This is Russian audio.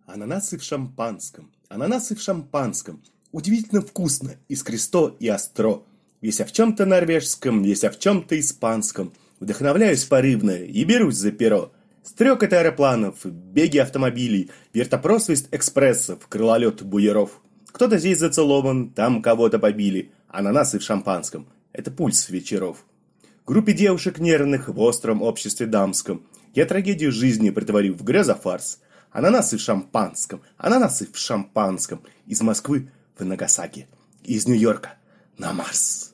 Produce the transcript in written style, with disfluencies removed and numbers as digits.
Ананасы в шампанском, ананасы в шампанском. Удивительно вкусно, искристо и остро. Весь в чем-то норвежском, весь в чем-то испанском. Вдохновляюсь порывно и берусь за перо. Стрекот аэропланов, беги автомобилей, вертопросвист экспрессов, крылолет буеров. Кто-то здесь зацелован, там кого-то побили. Ананасы в шампанском — это пульс вечеров. Группе девушек нервных в остром обществе дамском я трагедию жизни притворю в грезофарс. Ананасы в шампанском, ананасы в шампанском. Из Москвы в Нагасаки, из Нью-Йорка на Марс.